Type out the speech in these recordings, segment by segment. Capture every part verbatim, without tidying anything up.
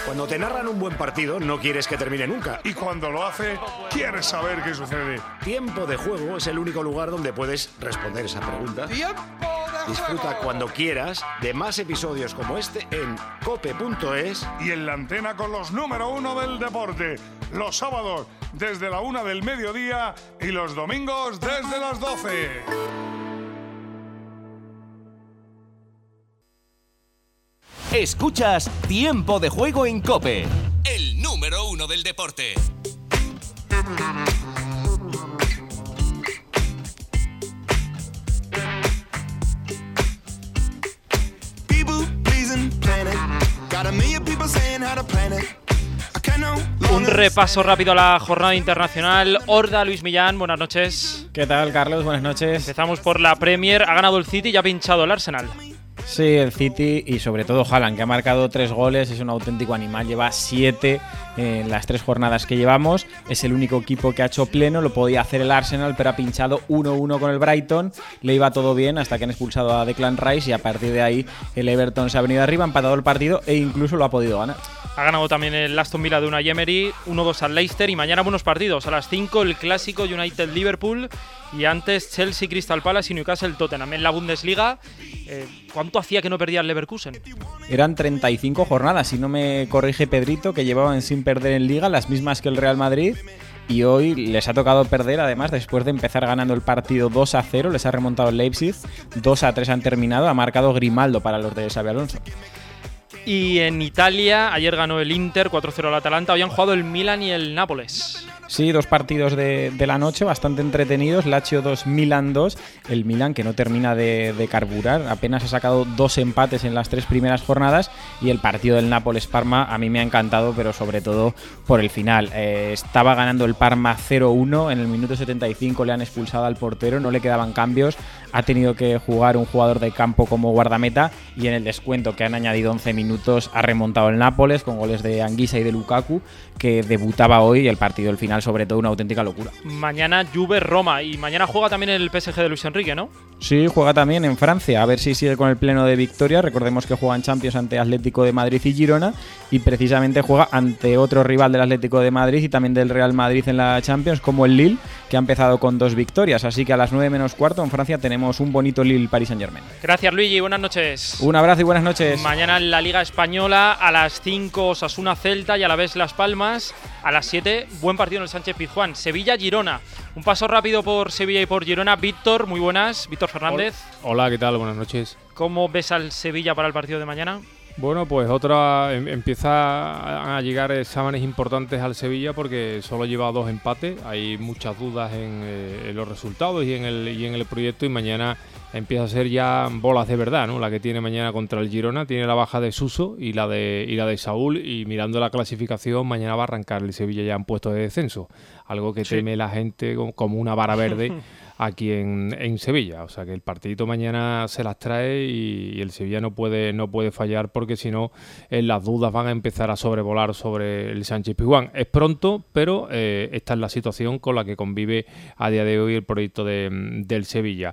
Cuando te narran un buen partido, no quieres que termine nunca. Y cuando lo hace, quieres saber qué sucede. Tiempo de Juego es el único lugar donde puedes responder esa pregunta. ¡Tiempo de Disfruta juego! cuando quieras de más episodios como este en cope punto es. Y en la antena con los número uno del deporte. Los sábados desde la una del mediodía y los domingos desde las doce. Escuchas Tiempo de Juego en COPE, el número uno del deporte. Un repaso rápido a la jornada internacional. Horda, Luis Millán, buenas noches. ¿Qué tal, Carlos? Buenas noches. Empezamos por la Premier. Ha ganado el City y ha pinchado el Arsenal. Sí, el City y sobre todo Haaland, que ha marcado tres goles, es un auténtico animal, lleva siete en las tres jornadas que llevamos, es el único equipo que ha hecho pleno, lo podía hacer el Arsenal, pero ha pinchado uno uno con el Brighton, le iba todo bien hasta que han expulsado a Declan Rice y a partir de ahí el Everton se ha venido arriba, ha empatado el partido e incluso lo ha podido ganar. Ha ganado también el Aston Villa de Unai Emery, uno dos al Leicester y mañana buenos partidos. A las cinco el clásico United-Liverpool y antes Chelsea-Crystal Palace y Newcastle-Tottenham. En la Bundesliga, eh, ¿cuánto hacía que no perdía el Leverkusen? Eran treinta y cinco jornadas, si no me corrige Pedrito, que llevaban sin perder en Liga, las mismas que el Real Madrid. Y hoy les ha tocado perder, además, después de empezar ganando el partido dos a cero, les ha remontado el Leipzig, dos a tres han terminado, ha marcado Grimaldo para los de Xabi Alonso. Y en Italia, ayer ganó el Inter cuatro cero al Atalanta, hoy han jugado el Milan y el Nápoles. Sí, dos partidos de, de la noche bastante entretenidos, Lazio dos, Milan dos, el Milan que no termina de, de carburar, apenas ha sacado dos empates en las tres primeras jornadas y el partido del Nápoles-Parma a mí me ha encantado, pero sobre todo por el final. Eh, estaba ganando el Parma cero uno, en el minuto setenta y cinco le han expulsado al portero, no le quedaban cambios, ha tenido que jugar un jugador de campo como guardameta y en el descuento que han añadido once minutos ha remontado el Nápoles con goles de Anguissa y de Lukaku, que debutaba hoy y el partido del final sobre todo una auténtica locura. Mañana Juve-Roma y mañana juega también el P S G de Luis Enrique, ¿no? Sí, juega también en Francia, a ver si sigue con el pleno de victoria. Recordemos que juega en Champions ante Atlético de Madrid y Girona y precisamente juega ante otro rival del Atlético de Madrid y también del Real Madrid en la Champions, como el Lille, que ha empezado con dos victorias. Así que a las nueve menos cuarto en Francia tenemos un bonito Lille-Paris Saint-Germain. Gracias, Luigi, buenas noches. Un abrazo y buenas noches. Mañana en la Liga Española a las cinco Osasuna-Celta y a la vez Las Palmas. A las siete, buen partido en el Sánchez-Pizjuán. Sevilla-Girona. Un paso rápido por Sevilla y por Girona. Víctor, muy buenas. Víctor Fernández. Hola, ¿qué tal? Buenas noches. ¿Cómo ves al Sevilla para el partido de mañana? Bueno, pues otra em, empieza a llegar exámenes importantes al Sevilla porque solo lleva dos empates. Hay muchas dudas en, eh, en los resultados y en el y en el proyecto y mañana empieza a ser ya bolas de verdad, ¿no? La que tiene mañana contra el Girona, tiene la baja de Suso y la de y la de Saúl y mirando la clasificación mañana va a arrancar el Sevilla ya en puestos de descenso, algo que sí. Teme la gente como una vara verde aquí en, en Sevilla, o sea que el partidito mañana se las trae y, y el Sevilla no puede no puede fallar porque si no eh, las dudas van a empezar a sobrevolar sobre el Sánchez-Pizjuán. Es pronto, pero eh, esta es la situación con la que convive a día de hoy el proyecto de, del Sevilla.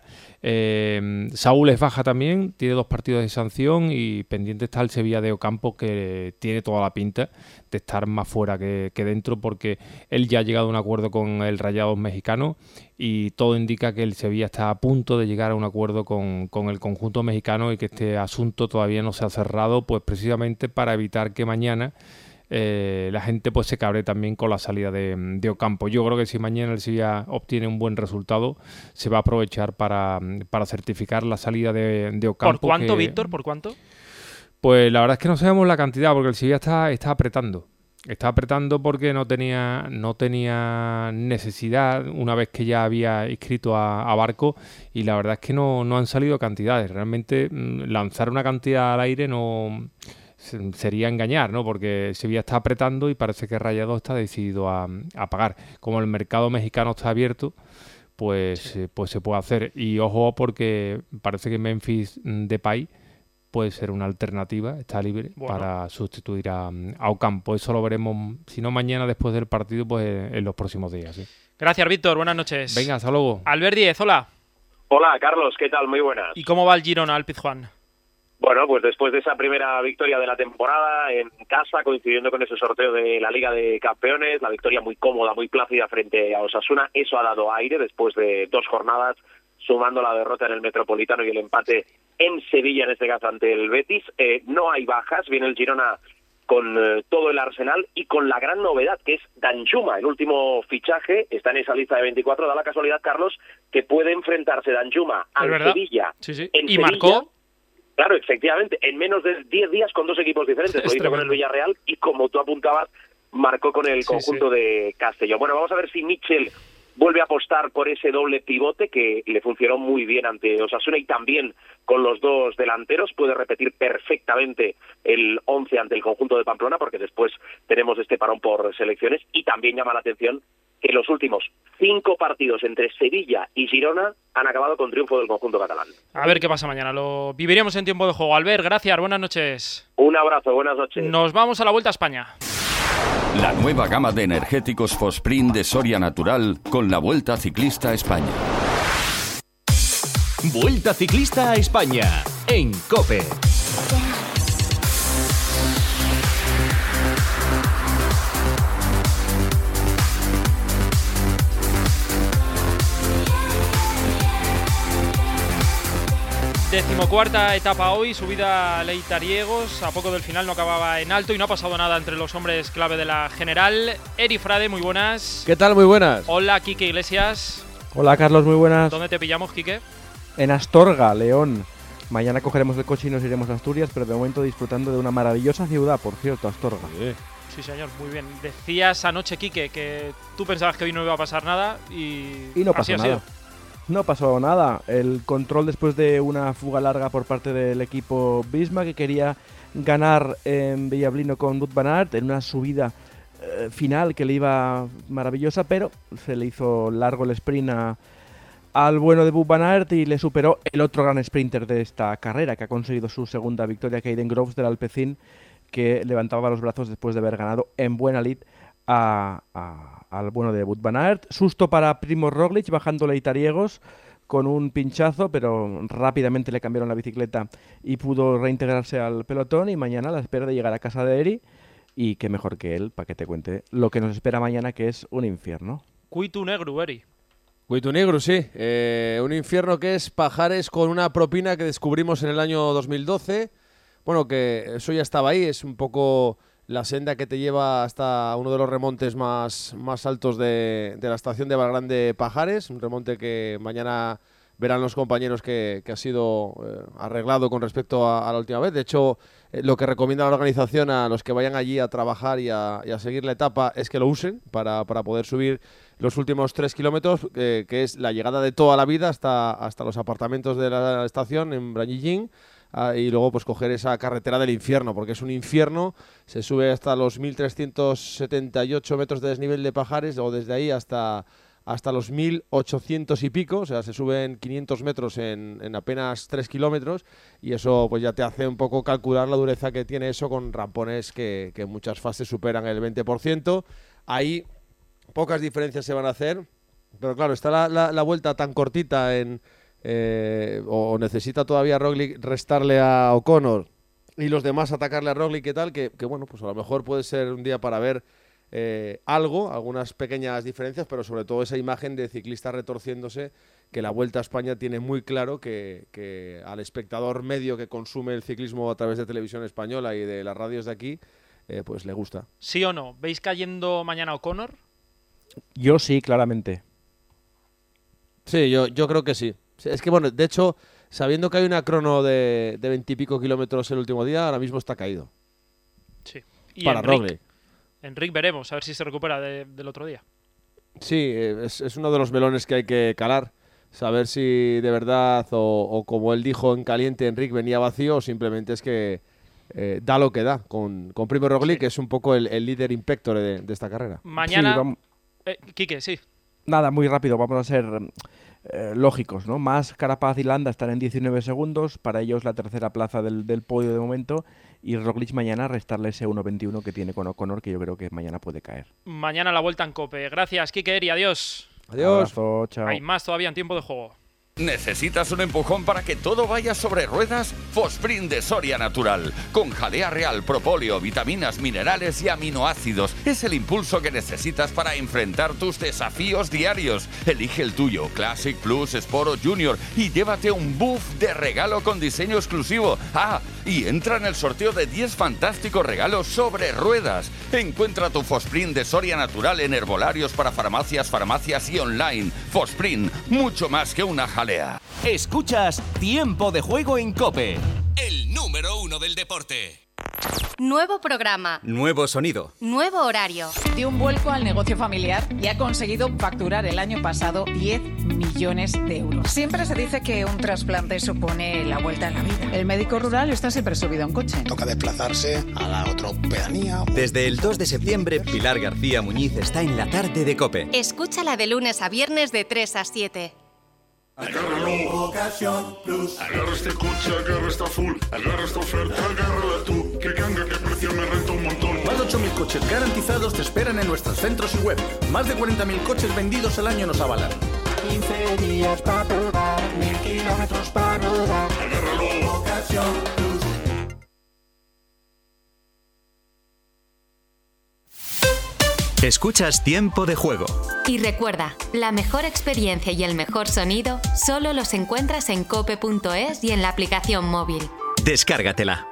Eh, Saúl es baja también, tiene dos partidos de sanción y pendiente está el Sevilla de Ocampo, que tiene toda la pinta de estar más fuera que, que dentro porque él ya ha llegado a un acuerdo con el Rayados mexicano y todo indica que el Sevilla está a punto de llegar a un acuerdo con, con el conjunto mexicano y que este asunto todavía no se ha cerrado, pues precisamente para evitar que mañana Eh, la gente pues se cabre también con la salida de, de Ocampo. Yo creo que si mañana el Sevilla obtiene un buen resultado se va a aprovechar para, para certificar la salida de, de Ocampo. ¿Por cuánto, que, Víctor? ¿Por cuánto? Pues la verdad es que no sabemos la cantidad porque el Sevilla está, está apretando. Está apretando porque no tenía, no tenía necesidad una vez que ya había inscrito a, a Barco y la verdad es que no, no han salido cantidades. Realmente lanzar una cantidad al aire no sería engañar, ¿no? Porque Sevilla está apretando y parece que Rayados está decidido a, a pagar. Como el mercado mexicano está abierto, pues, sí. eh, pues se puede hacer. Y ojo porque parece que Memphis Depay puede ser una alternativa, está libre, bueno, para sustituir a, a Ocampo. Eso lo veremos, si no mañana después del partido, pues en los próximos días. ¿sí? Gracias, Víctor. Buenas noches. Venga, hasta luego. Albert Díez, hola. Hola, Carlos. ¿Qué tal? Muy buenas. ¿Y cómo va el Girona al Pizjuán? Bueno, pues después de esa primera victoria de la temporada en casa, coincidiendo con ese sorteo de la Liga de Campeones, la victoria muy cómoda, muy plácida frente a Osasuna, eso ha dado aire después de dos jornadas, sumando la derrota en el Metropolitano y el empate en Sevilla, en este caso ante el Betis. Eh, no hay bajas, viene el Girona con eh, todo el arsenal y con la gran novedad que es Danjuma, el último fichaje, está en esa lista de veinticuatro, da la casualidad, Carlos, que puede enfrentarse Danjuma al Sevilla. Sí, sí. En y Sevilla, marcó. Claro, efectivamente, en menos de diez días con dos equipos diferentes, lo hizo con el Villarreal y, como tú apuntabas, marcó con el Sí, conjunto sí. de Castellón. Bueno, vamos a ver si Mitchell vuelve a apostar por ese doble pivote que le funcionó muy bien ante Osasuna y también con los dos delanteros. Puede repetir perfectamente el once ante el conjunto de Pamplona, porque después tenemos este parón por selecciones, y también llama la atención que los últimos cinco partidos entre Sevilla y Girona han acabado con triunfo del conjunto catalán. A ver qué pasa mañana. Lo viviremos en tiempo de juego. Albert, gracias. Buenas noches. Un abrazo, buenas noches. Nos vamos a la Vuelta a España. La nueva gama de energéticos Fosprint de Soria Natural con la Vuelta Ciclista a España. Vuelta Ciclista a España en COPE. Decimocuarta etapa hoy, subida a Leitariegos, a poco del final no acababa en alto y no ha pasado nada entre los hombres clave de la general. Eri Frade, muy buenas. ¿Qué tal? Muy buenas. Hola, Quique Iglesias. Hola, Carlos, muy buenas. ¿Dónde te pillamos, Quique? En Astorga, León. Mañana cogeremos el coche y nos iremos a Asturias, pero de momento disfrutando de una maravillosa ciudad, por cierto, Astorga. Sí, sí señor, muy bien. Decías anoche, Quique, que tú pensabas que hoy no iba a pasar nada y, Y no así pasó ha nada. sido. No pasó nada. El control después de una fuga larga por parte del equipo Visma, que quería ganar en Villablino con Wout van Aert en una subida eh, final que le iba maravillosa, pero se le hizo largo el sprint a, al bueno de Wout van Aert y le superó el otro gran sprinter de esta carrera, que ha conseguido su segunda victoria, Caden Groves del Alpecin, que levantaba los brazos después de haber ganado en buena lid a, a al bueno de Wout van Aert. Susto para Primož Roglič bajando Leitariegos con un pinchazo, pero rápidamente le cambiaron la bicicleta y pudo reintegrarse al pelotón, y mañana a la espera de llegar a casa de Eri, y qué mejor que él para que te cuente lo que nos espera mañana, que es un infierno. Cuitu negro, Eri. Cuitu negro, sí. Eh, un infierno que es Pajares con una propina que descubrimos en el año dos mil doce. Bueno, que eso ya estaba ahí, es un poco la senda que te lleva hasta uno de los remontes más, más altos de, de la estación de Valgrande Pajares, un remonte que mañana verán los compañeros que, que ha sido eh, arreglado con respecto a, a la última vez. De hecho, eh, lo que recomienda la organización a los que vayan allí a trabajar y a, y a seguir la etapa es que lo usen para, para poder subir los últimos tres kilómetros, eh, que es la llegada de toda la vida hasta, hasta los apartamentos de la estación en Brangillín. Ah, y luego pues coger esa carretera del infierno, porque es un infierno. Se sube hasta los mil trescientos setenta y ocho metros de desnivel de Pajares, o desde ahí hasta, hasta los mil ochocientos y pico, o sea, se suben quinientos metros en, en apenas tres kilómetros, y eso pues ya te hace un poco calcular la dureza que tiene eso, con rampones que, que en muchas fases superan el veinte por ciento. Ahí pocas diferencias se van a hacer, pero claro, está la, la, la vuelta tan cortita en... Eh, o necesita todavía Roglic restarle a O'Connor y los demás atacarle a Roglic y tal, que, que bueno, pues a lo mejor puede ser un día para ver eh, algo, algunas pequeñas diferencias, pero sobre todo esa imagen de ciclista retorciéndose, que la Vuelta a España tiene muy claro que, que al espectador medio que consume el ciclismo a través de televisión española y de las radios de aquí, eh, pues le gusta. ¿Sí o no? ¿Veis cayendo mañana O'Connor? Yo sí, claramente. Sí, yo, yo creo que sí. Es que, bueno, de hecho, sabiendo que hay una crono de veintipico kilómetros el último día, ahora mismo está caído. Sí. Y para Roglic. Enric veremos, a ver si se recupera de, del otro día. Sí, es, es uno de los melones que hay que calar. Saber si de verdad, o, o como él dijo en caliente, Enric venía vacío, o simplemente es que eh, da lo que da. Con, con Primož Roglic, sí, que es un poco el, el líder impectore de, de esta carrera. Mañana... Sí, vamos... eh, Quique, sí. Nada, muy rápido, vamos a ser eh, lógicos, ¿no? Mas, Carapaz y Landa están en diecinueve segundos, para ellos la tercera plaza del, del podio de momento, y Roglic mañana restarle ese uno veintiuno que tiene con O'Connor, que yo creo que mañana puede caer. Mañana la Vuelta en COPE. Gracias, Quique, Eri, adiós. Adiós. Abrazo, chao. Hay más todavía en tiempo de juego. ¿Necesitas un empujón para que todo vaya sobre ruedas? Fosprint de Soria Natural. Con jalea real, propóleo, vitaminas, minerales y aminoácidos. Es el impulso que necesitas para enfrentar tus desafíos diarios. Elige el tuyo, Classic, Plus, Sport o Junior, y llévate un buff de regalo con diseño exclusivo. Ah, y entra en el sorteo de diez fantásticos regalos sobre ruedas. Encuentra tu Fosprint de Soria Natural en herbolarios para farmacias, farmacias y online. Fosprint, mucho más que una jalea. Escuchas Tiempo de Juego en COPE, el número uno del deporte. Nuevo programa. Nuevo sonido. Nuevo horario. Dio un vuelco al negocio familiar y ha conseguido facturar el año pasado diez millones de euros. Siempre se dice que un trasplante supone la vuelta a la vida. El médico rural está siempre subido a un coche. Toca desplazarse a la otra pedanía. Desde el dos de septiembre, Pilar García Muñiz está en la tarde de COPE. Escúchala de lunes a viernes de tres a siete. Agárralo, Ocasión Plus. Agarra este coche, agarra esta full. Agarra esta oferta, agárrala tú. Que ganga, que precio, me renta un montón. Más de ocho mil coches garantizados te esperan en nuestros centros y web. Más de cuarenta mil coches vendidos al año nos avalan. quince días para probar, mil kilómetros para rodar. Agárralo, Ocasión Plus. Escuchas Tiempo de Juego. Y recuerda, la mejor experiencia y el mejor sonido solo los encuentras en cope punto es y en la aplicación móvil. Descárgatela.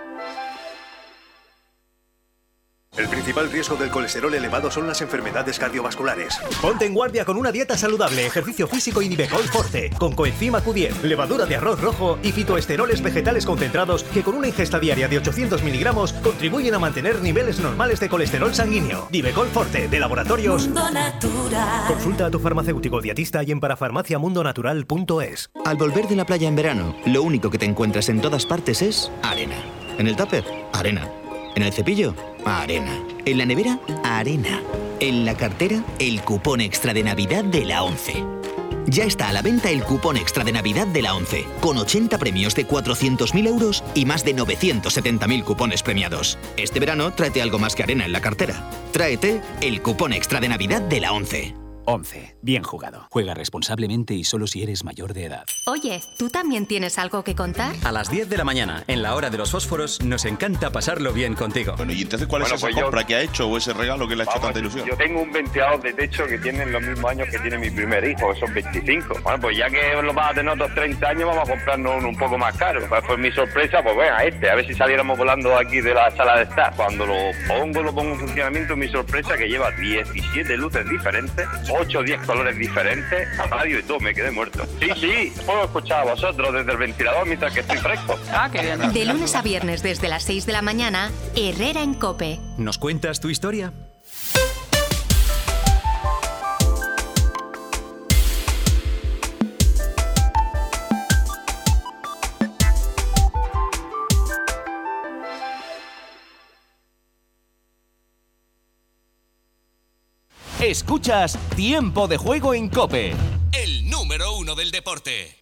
El principal riesgo del colesterol elevado son las enfermedades cardiovasculares. Ponte en guardia con una dieta saludable, ejercicio físico y Nivecol Forte, con coenzima Q diez, levadura de arroz rojo y fitoesteroles vegetales concentrados que con una ingesta diaria de ochocientos miligramos contribuyen a mantener niveles normales de colesterol sanguíneo. Nivecol Forte, de Laboratorios Mundo Natural. Consulta a tu farmacéutico dietista y en parafarmacia mundo natural punto es. Al volver de la playa en verano, lo único que te encuentras en todas partes es arena. En el tupper, arena. En el cepillo, arena. En la nevera, arena. En la cartera, el cupón extra de Navidad de la ONCE. Ya está a la venta el cupón extra de Navidad de la ONCE, con ochenta premios de cuatrocientos mil euros y más de novecientos setenta mil cupones premiados. Este verano, tráete algo más que arena en la cartera. Tráete el cupón extra de Navidad de la ONCE. ONCE. Bien jugado. Juega responsablemente y solo si eres mayor de edad. Oye, ¿tú también tienes algo que contar? A las diez de la mañana, en la hora de los fósforos, nos encanta pasarlo bien contigo. Bueno, ¿y entonces cuál bueno, es esa pues compra yo... que ha hecho o ese regalo que le ha hecho Vamos, tanta ilusión? Yo tengo un ventilador de techo que tiene los mismos años que tiene mi primer hijo, que son veinticinco. Bueno, pues ya que lo vas a tener otros treinta años, vamos a comprarnos uno un poco más caro. Pues, pues mi sorpresa, pues venga, este, a ver si saliéramos volando aquí de la sala de estar. Cuando lo pongo, lo pongo en funcionamiento, mi sorpresa que lleva diecisiete luces diferentes, ocho o diez colores diferentes, a radio y todo, me quedé muerto. Sí, sí, puedo escuchar a vosotros desde el ventilador mientras que estoy fresco. Ah, qué bien. De lunes a viernes desde las seis de la mañana, Herrera en COPE. ¿Nos cuentas tu historia? Escuchas Tiempo de Juego en COPE, el número uno del deporte.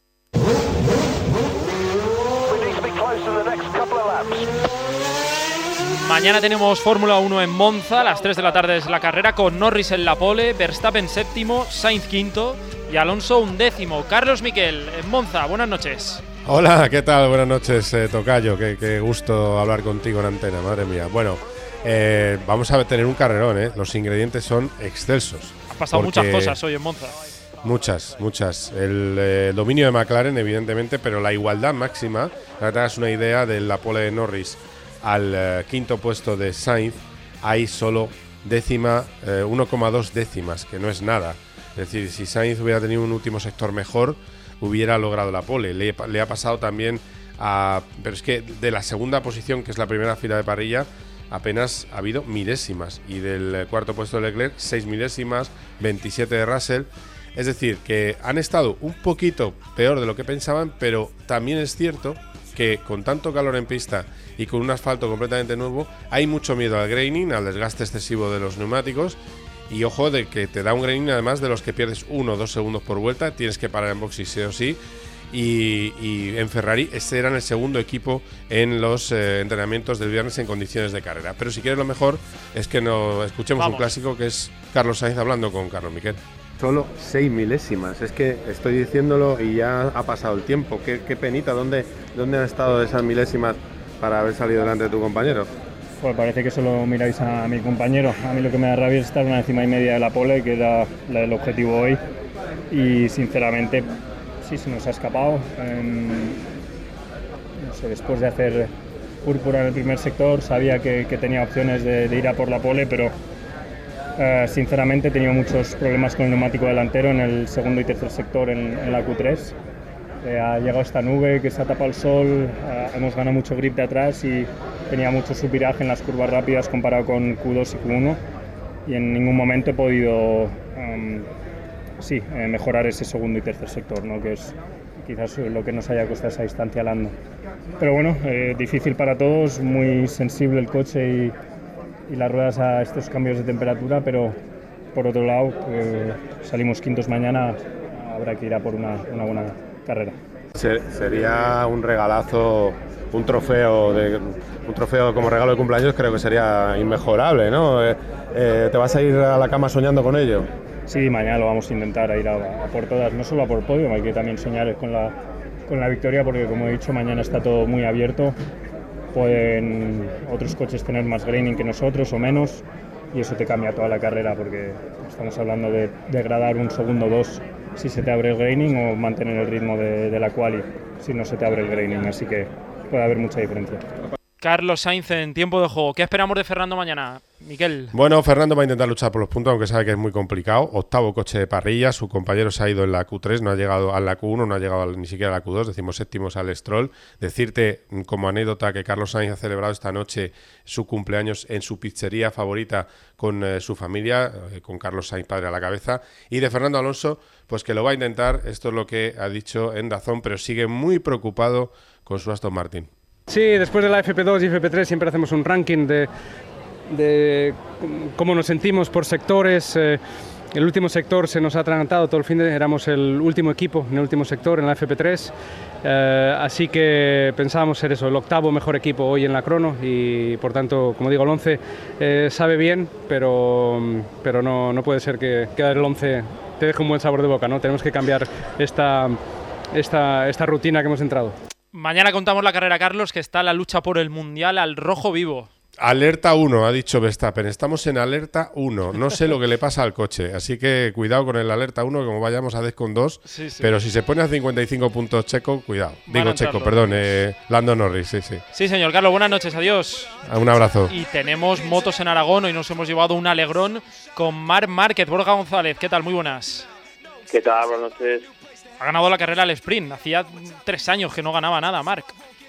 Mañana tenemos Fórmula uno en Monza, a las tres de la tarde es la carrera, con Norris en la pole, Verstappen séptimo, Sainz quinto y Alonso undécimo. Carlos Miquel, en Monza, buenas noches. Hola, ¿qué tal? Buenas noches, eh, Tocayo, qué, qué gusto hablar contigo en antena, madre mía. Bueno, eh, vamos a tener un carrerón, ¿eh? Los ingredientes son excelsos. Han pasado muchas cosas hoy en Monza. Muchas, muchas. El eh, dominio de McLaren, evidentemente, pero la igualdad máxima, para que te hagas una idea de la pole de Norris al eh, quinto puesto de Sainz, hay solo décima, eh, uno coma dos décimas, que no es nada. Es decir, si Sainz hubiera tenido un último sector mejor, hubiera logrado la pole. Le, le ha pasado también a... Pero es que de la segunda posición, que es la primera fila de parrilla, apenas ha habido milésimas. Y del cuarto puesto de Leclerc, seis milésimas, veintisiete de Russell. Es decir, que han estado un poquito peor de lo que pensaban, pero también es cierto que con tanto calor en pista y con un asfalto completamente nuevo, hay mucho miedo al graining, al desgaste excesivo de los neumáticos. Y ojo de que te da un graining además de los que pierdes uno o dos segundos por vuelta, tienes que parar en boxes sí o sí. Y, y en Ferrari ese era el segundo equipo en los eh, entrenamientos del viernes en condiciones de carrera. Pero si quieres lo mejor es que no escuchemos Vamos. un clásico, que es Carlos Sainz hablando con Carlos Miquel. Solo seis milésimas. Es que estoy diciéndolo y ya ha pasado el tiempo. Qué, qué penita. ¿Dónde, ¿Dónde han estado esas milésimas para haber salido delante de tu compañero? Pues parece que solo miráis a mi compañero. A mí lo que me da rabia es estar una décima y media de la pole, que era la del objetivo hoy. Y sinceramente, sí, se nos ha escapado. En, no sé, después de hacer púrpura en el primer sector, sabía que, que tenía opciones de, de ir a por la pole, pero Uh, sinceramente he tenido muchos problemas con el neumático delantero en el segundo y tercer sector en, en la Q tres. Eh, ha llegado esta nube que se ha tapado el sol, uh, hemos ganado mucho grip de atrás y tenía mucho subviraje en las curvas rápidas comparado con Q dos y Q uno, y en ningún momento he podido um, sí, eh, mejorar ese segundo y tercer sector, ¿no? Que es quizás lo que nos haya costado esa distancia Lando. Pero bueno, eh, difícil para todos, muy sensible el coche y y las ruedas a estos cambios de temperatura, pero por otro lado, eh, salimos quintos mañana, habrá que ir a por una, una buena carrera. Sería un regalazo, un trofeo, de, un trofeo como regalo de cumpleaños, creo que sería inmejorable, ¿no? Eh, eh, ¿Te vas a ir a la cama soñando con ello? Sí, mañana lo vamos a intentar, a ir a, a por todas, no solo a por el podio, hay que también soñar con la, con la victoria, porque como he dicho, mañana está todo muy abierto. Pueden otros coches tener más graining que nosotros o menos, y eso te cambia toda la carrera, porque estamos hablando de degradar un segundo o dos si se te abre el graining, o mantener el ritmo de, de la quali si no se te abre el graining, así que puede haber mucha diferencia. Carlos Sainz en tiempo de juego. ¿Qué esperamos de Fernando mañana, Miquel? Bueno, Fernando va a intentar luchar por los puntos, aunque sabe que es muy complicado. Octavo coche de parrilla, su compañero se ha ido en la Q tres, no ha llegado a la Q uno, no ha llegado ni siquiera a la Q dos, decimos séptimos al Stroll. Decirte como anécdota que Carlos Sainz ha celebrado esta noche su cumpleaños en su pizzería favorita con eh, su familia, eh, con Carlos Sainz padre a la cabeza. Y de Fernando Alonso, pues que lo va a intentar, esto es lo que ha dicho en Dazón, pero sigue muy preocupado con su Aston Martin. Sí, después de la F P dos y F P tres siempre hacemos un ranking de, de cómo nos sentimos por sectores. Eh, el último sector se nos ha atragantado todo el fin de, éramos el último equipo en el último sector, en la F P tres. Eh, así que pensábamos ser eso, el octavo mejor equipo hoy en la crono, y por tanto, como digo, el once eh, sabe bien, pero, pero no, no puede ser que quedar el once te deje un buen sabor de boca, ¿no? Tenemos que cambiar esta, esta, esta rutina que hemos entrado. Mañana contamos la carrera, Carlos, que está la lucha por el Mundial al rojo vivo. Alerta uno, ha dicho Verstappen. Estamos en alerta uno. No sé lo que le pasa al coche, así que cuidado con el alerta uno, como vayamos a Descon dos. Sí, sí. Pero si se pone a cincuenta y cinco puntos Checo, cuidado. Van Digo Checo, perdón, eh, Lando Norris, sí, sí. Sí, señor. Carlos, buenas noches, adiós. Un abrazo. Y tenemos motos en Aragón, hoy nos hemos llevado un alegrón con Marc Márquez. Borja González, ¿qué tal? Muy buenas. ¿Qué tal? Buenas noches. Ha ganado la carrera al sprint. Hacía tres años que no ganaba nada, Marc.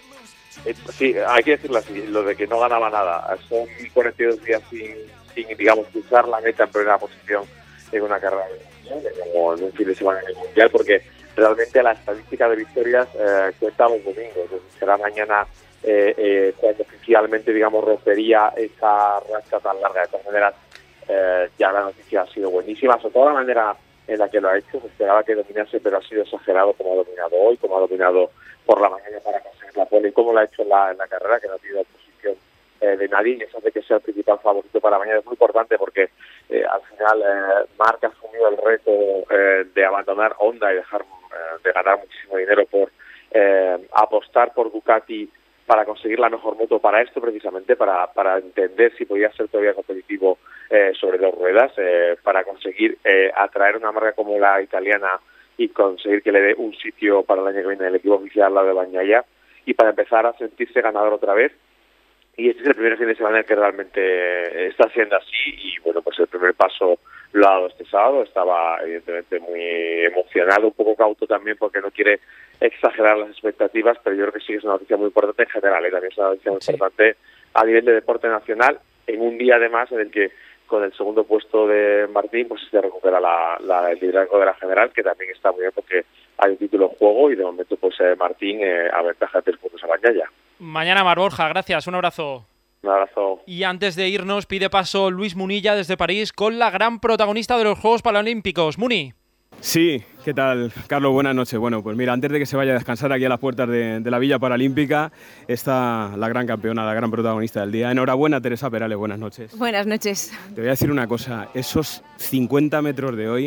Eh, sí, hay que decirlo así, lo de que no ganaba nada. Son cuarenta y dos días sin, sin, digamos, cruzar la meta en primera posición en una carrera mundial, como en un fin de semana en el Mundial, porque realmente la estadística de victorias eh, cuenta los domingos. Entonces será mañana eh, eh, cuando oficialmente, digamos, rompería esa racha tan larga. De todas maneras, eh, ya la noticia ha sido buenísima, sobre todo la manera en la que lo ha hecho. Se esperaba que dominase, pero ha sido exagerado como ha dominado hoy, como ha dominado por la mañana para conseguir la pole, y como lo ha hecho en la, en la carrera, que no ha tenido oposición eh, de nadie, y eso hace que sea el principal favorito para mañana. Es muy importante porque eh, al final eh, Marc ha asumido el reto eh, de abandonar Honda y dejar eh, de ganar muchísimo dinero por eh, apostar por Ducati para conseguir la mejor moto para esto, precisamente para, para entender si podía ser todavía competitivo eh, sobre dos ruedas, eh, para conseguir eh, atraer una marca como la italiana y conseguir que le dé un sitio para el año que viene en el equipo oficial al lado de Bagnaia, y para empezar a sentirse ganador otra vez. Y este es el primer fin de semana en el que realmente está siendo así, y bueno, pues el primer paso lo ha dado este sábado. Estaba evidentemente muy emocionado, un poco cauto también porque no quiere exagerar las expectativas, pero yo creo que sí que es una noticia muy importante en general, y también es una noticia muy sí. importante a nivel de deporte nacional, en un día además en el que con el segundo puesto de Martín pues se recupera la, la, el liderazgo de la general, que también está muy bien porque hay un título en juego, y de momento pues eh, Martín eh, aventaja de tres puntos a Bagnaia. Mañana, Mar Borja, gracias, un abrazo. Un abrazo. Y antes de irnos, pide paso Luis Munilla desde París con la gran protagonista de los Juegos Paralímpicos, Muni. Sí, ¿qué tal, Carlos? Buenas noches. Bueno, pues mira, antes de que se vaya a descansar aquí a las puertas de, de la Villa Paralímpica, está la gran campeona, la gran protagonista del día. Enhorabuena, Teresa Perales, buenas noches. Buenas noches. Te voy a decir una cosa, esos cincuenta metros de hoy,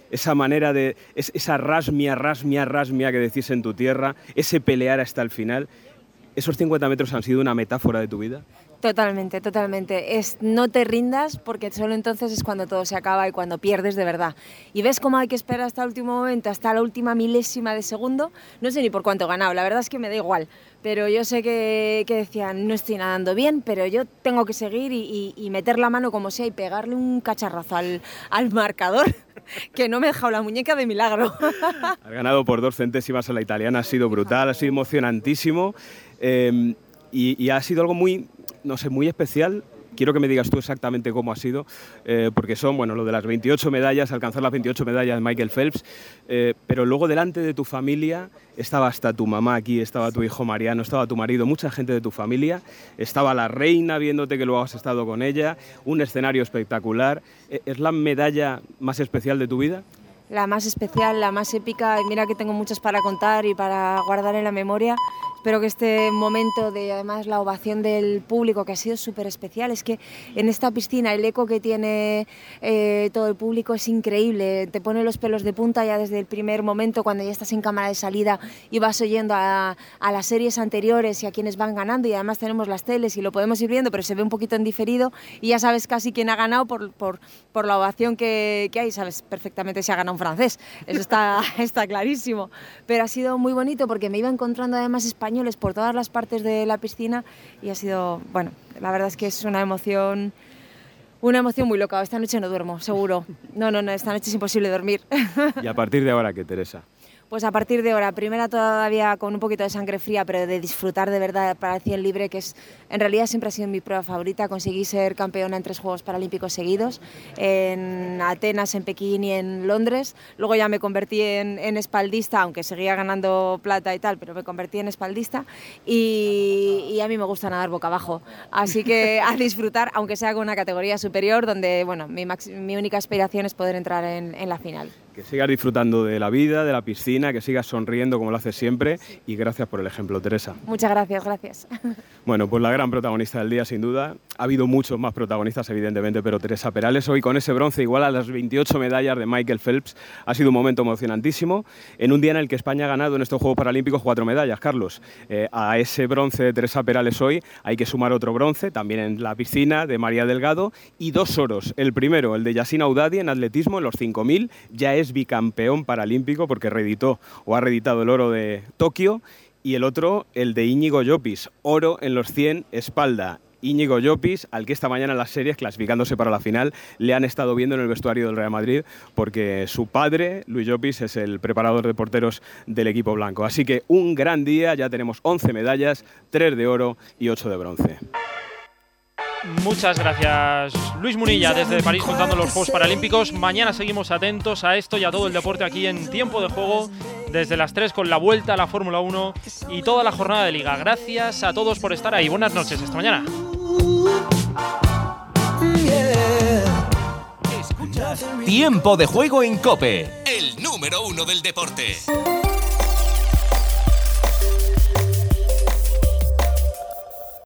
esa manera de, es, esa rasmia, rasmia, rasmia que decís en tu tierra, ese pelear hasta el final, ¿esos cincuenta metros han sido una metáfora de tu vida? Totalmente, totalmente. Es no te rindas porque solo entonces es cuando todo se acaba y cuando pierdes de verdad. Y ves cómo hay que esperar hasta el último momento, hasta la última milésima de segundo. No sé ni por cuánto he ganado, la verdad es que me da igual. Pero yo sé que, que decían, no estoy nadando bien, pero yo tengo que seguir y, y, y meter la mano como sea y pegarle un cacharrazo al, al marcador, que no me ha dejado la muñeca de milagro. Has ganado por dos centésimas a la italiana, ha sido brutal, ha sido emocionantísimo eh, y, y ha sido algo muy, no sé, muy especial. Quiero que me digas tú exactamente cómo ha sido, eh, porque son, bueno, lo de las veintiocho medallas, alcanzar las veintiocho medallas de Michael Phelps, eh, pero luego delante de tu familia estaba hasta tu mamá aquí, estaba tu hijo Mariano, estaba tu marido, mucha gente de tu familia, estaba la reina viéndote que luego has estado con ella, un escenario espectacular. ¿Es la medalla más especial de tu vida? La más especial, la más épica, mira que tengo muchas para contar y para guardar en la memoria. Espero que este momento de, además, la ovación del público, que ha sido súper especial, es que en esta piscina el eco que tiene eh, todo el público es increíble, te pone los pelos de punta ya desde el primer momento, cuando ya estás en cámara de salida y vas oyendo a, a las series anteriores y a quienes van ganando, y además tenemos las teles y lo podemos ir viendo, pero se ve un poquito en diferido y ya sabes casi quién ha ganado por, por, por la ovación que, que hay, sabes perfectamente si ha ganado un francés, eso está, está clarísimo, pero ha sido muy bonito porque me iba encontrando además españoles por todas las partes de la piscina y ha sido, bueno, la verdad es que es una emoción, una emoción muy loca. Esta noche no duermo, seguro. No, no, no, esta noche es imposible dormir. ¿Y a partir de ahora qué, Teresa? Pues a partir de ahora, primera todavía con un poquito de sangre fría, pero de disfrutar de verdad para el cien libre, que es en realidad siempre ha sido mi prueba favorita. Conseguí ser campeona en tres Juegos Paralímpicos seguidos, en Atenas, en Pekín y en Londres. Luego ya me convertí en, en espaldista, aunque seguía ganando plata y tal, pero me convertí en espaldista y, y a mí me gusta nadar boca abajo. Así que a disfrutar, aunque sea con una categoría superior, donde bueno, mi, max, mi única aspiración es poder entrar en, en la final. Que sigas disfrutando de la vida, de la piscina, que sigas sonriendo como lo haces siempre y gracias por el ejemplo, Teresa. Muchas gracias, gracias. Bueno, pues la gran protagonista del día, sin duda. Ha habido muchos más protagonistas, evidentemente, pero Teresa Perales hoy con ese bronce igual a las veintiocho medallas de Michael Phelps ha sido un momento emocionantísimo en un día en el que España ha ganado en estos Juegos Paralímpicos cuatro medallas, Carlos. Eh, a ese bronce de Teresa Perales hoy hay que sumar otro bronce, también en la piscina, de María Delgado, y dos oros. El primero, el de Yassine Aoudadi en atletismo, en los cinco mil, ya es bicampeón paralímpico porque reeditó o ha reeditado el oro de Tokio, y el otro, el de Íñigo Llopis, oro en los cien espalda. Íñigo Llopis, al que esta mañana en las series, clasificándose para la final, le han estado viendo en el vestuario del Real Madrid porque su padre, Luis Llopis, es el preparador de porteros del equipo blanco. Así que un gran día, ya tenemos once medallas, tres de oro y ocho de bronce. Muchas gracias, Luis Munilla, desde París contando los Juegos Paralímpicos. Mañana seguimos atentos a esto y a todo el deporte aquí en Tiempo de Juego, desde las tres con la vuelta a la Fórmula uno y toda la jornada de Liga. Gracias a todos por estar ahí. Buenas noches, hasta mañana. Escuchas Tiempo de Juego en COPE, el número uno del deporte.